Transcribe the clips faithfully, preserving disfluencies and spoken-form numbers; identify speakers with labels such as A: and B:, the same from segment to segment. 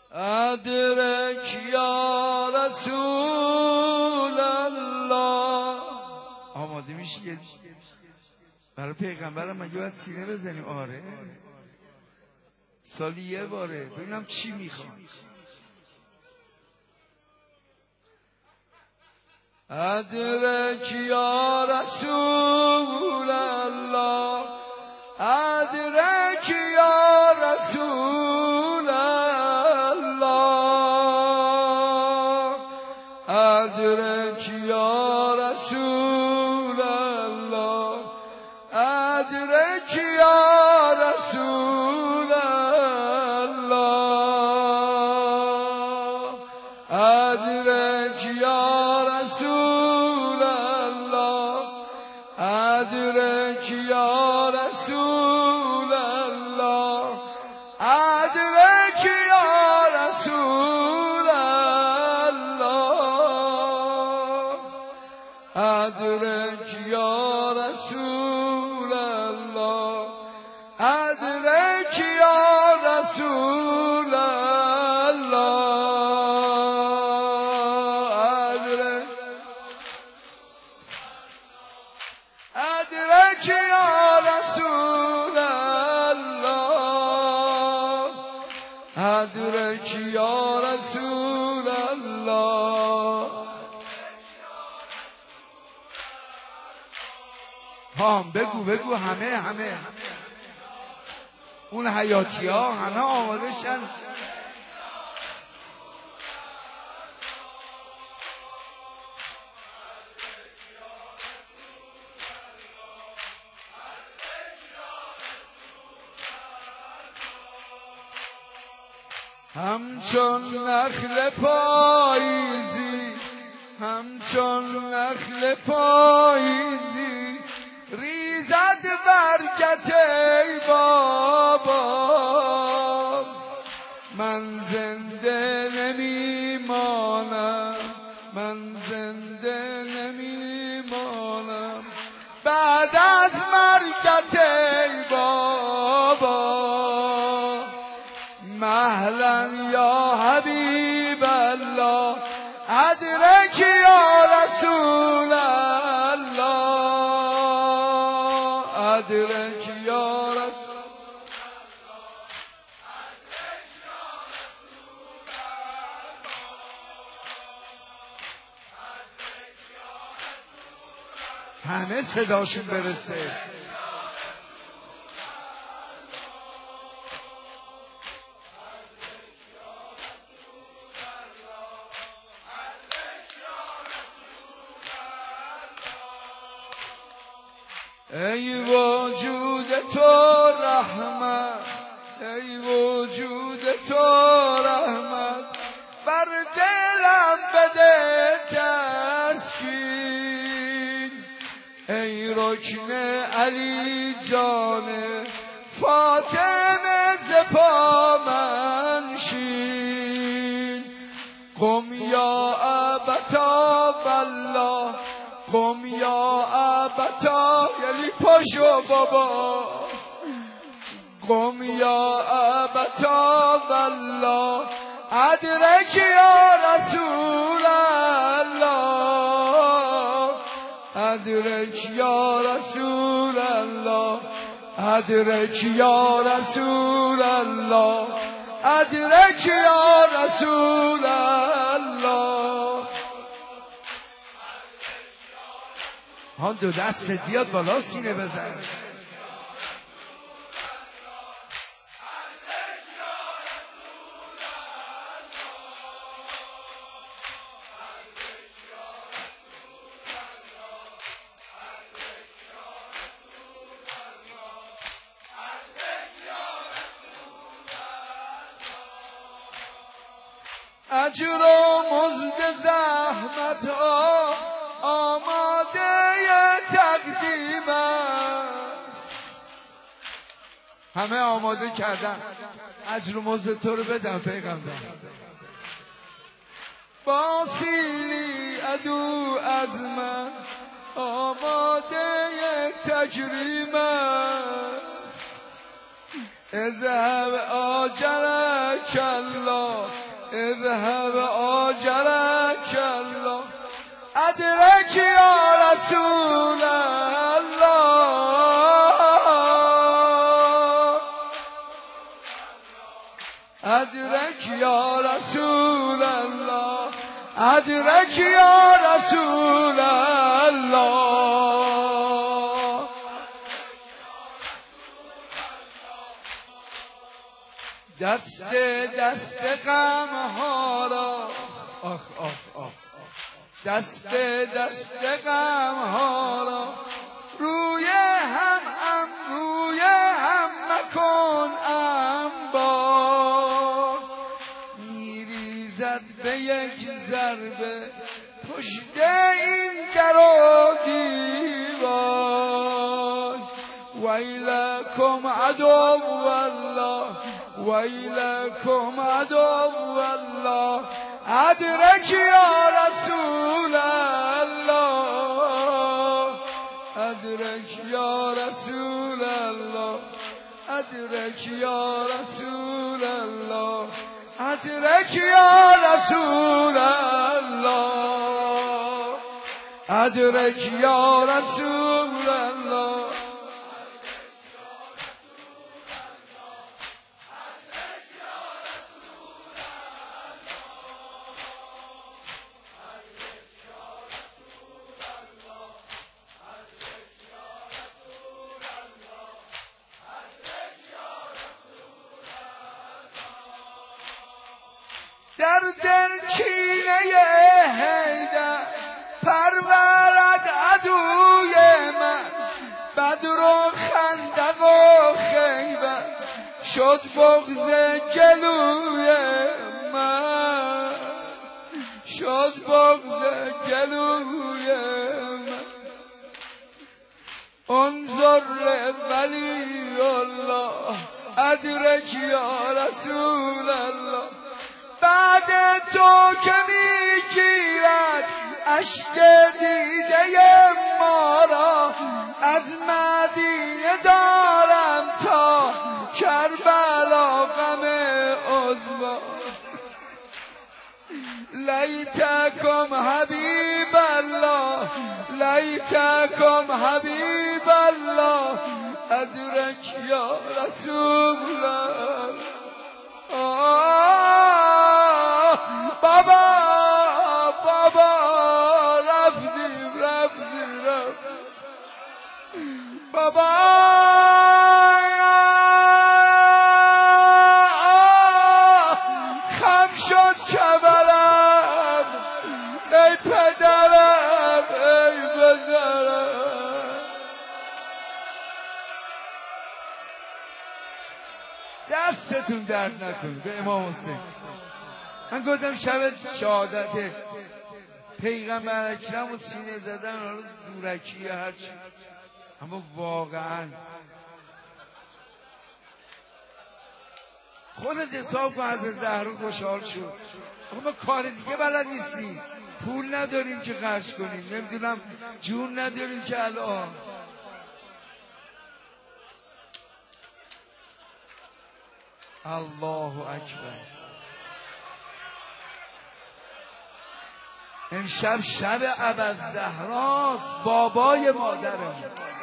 A: ادرک یا رسول الله. آماده میشی برای پیغمبرم مگه باید سینه بزنیم؟ آره سالی یه باره ببینم چی میخواد. ادرک یا رسول الله، ادرک یا رسول الله، ادرک یا رسول الله، ادرک یا رسول الله، ادرک یا رسول الله، ادرک یا رسول الله، ادرک یا رسول الله، ادرک یا رسول الله، ادرک یا رسول الله، ادرک یا رسول الله، ادرک یا رسول الله. هم بگو بگو همه همه اون حیاتی ها همه آماده شن. همچون نخل پاییزی، همچون نخل پاییزی ریزد برکت ای بابا. من زنده نمیمانم، من زنده نمیمانم بعد از مرگت ای بابا. مهلا یا حبیب الله، ادرک یا رسول الله، ادرک یا رسول الله. همه صداشون برسه. ای وجود تو رحمت، ای وجود تو رحمت، بر دلم بده تسکین. ای رکن علی جان فاطمه ز پا منشین. قم یا ابتا والله، قم یا ابتا یعنی پاشو بابا. قم یا ابتا والله، ادرک یا رسول الله، ادرک یا رسول الله، ادرک یا رسول الله، ادرک یا رسول الله. ها دو دست بیاد بالا سینه بزن. اجر و مزد زحمت ها آماده تقدیم است. همه آماده کردن اجر و مزد تو رو بدم پیغمبر. با سیلی عدو از من آماده تکریم است. اذهب آجرك الله اذهب آجرك الله ادرک یا رسول الله ادرک یا رسول الله ادرک یا رسول الله دست دست غم ها را آخ آخ آخ دست دست غم ها را روی هم ام روی هم مکن انبار میریزد به یک ضربه پشت این در و دیوار ویلکم عدو الله ویلکم عدو الله ادرک یا رسول الله ادرک یا رسول الله ادرک یا رسول الله ادرک یا رسول الله ادرک یا رسول الله در دل کینه حیدر پرورد عدوی من بدر و خندق و خیبر شد بغض گلوی من شد بغض گلوی من انظر ولی الله ادرک یا رسول الله بعد تو که میگیرد اشک دیده ما را از مدینه دارم تا کربلا غم عظما لیتکم حبیب الله لیتکم حبیب الله ادرک یا رسول الله بابا بابا رفتیم رفتیم رفتیم بابا خم شد کبرم ای پدرم ای پدرم دستتون درد نکن به امام حسین من گفتم شب شهادت پیغمبر اکرم و سینه زدن حالا زورکی یا هرچی اما واقعا خودت حساب کن از زهرا خوشحال شد اما ما کار دیگه بلد نیستیم پول نداریم که خرج کنیم نمیدونم جون نداریم که الان الله اکبر امشب شب ابوالزهراست بابای مادرم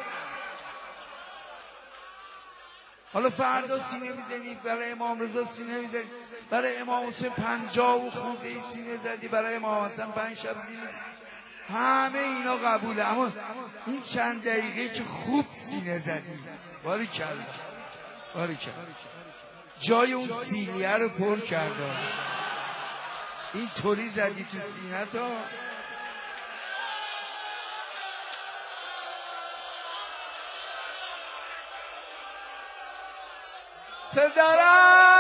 A: حالا فردا سینه میزنی برای امام رضا سینه میزنی برای امام حسین پنجاه و خورده سینه زدی برای امام حسن پنج شب سینه همه اینا قبوله اما این چند دقیقه که خوب سینه زدی باری کرد باری کرد جای اون سینیه رو پر کرده این طوری زدی تو سینه تا پدرم